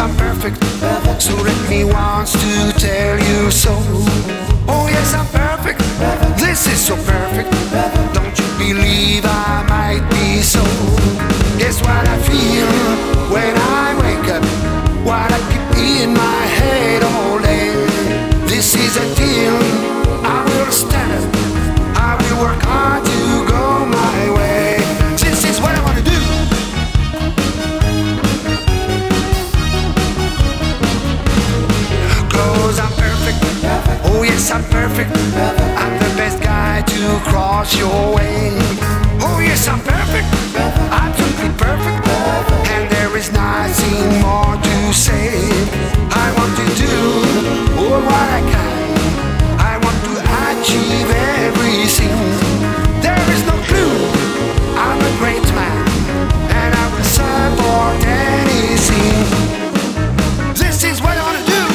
I'm perfect. So let me once to tell you so. Oh yes, I'm perfect. This is so perfect. Don't you believe I might be so? Guess what I feel when I wake up? What I keep in my head all day. This is a deal. I will stand up. I will work hard to go my way. This is what I want to do. Cause I'm perfect. Oh yes, I'm perfect. I'm the best guy to cross your way. Oh yes, I'm perfect. Absolutely perfect. And there is nothing more to say. I want to do all what I can. I want to achieve everything. There is no clue. I'm a great man, and I will support anything. This is what I want to do.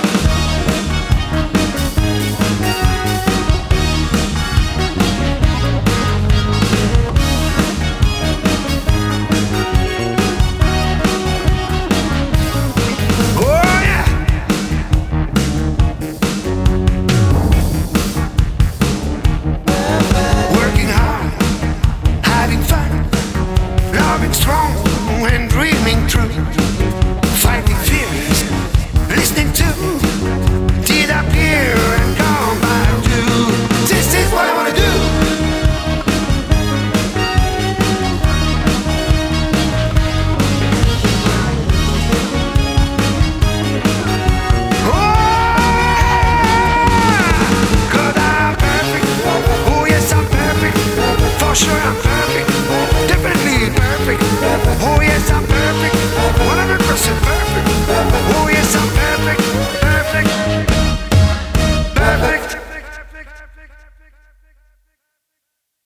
Oh yeah. Working hard, having fun, loving strong and dreaming true.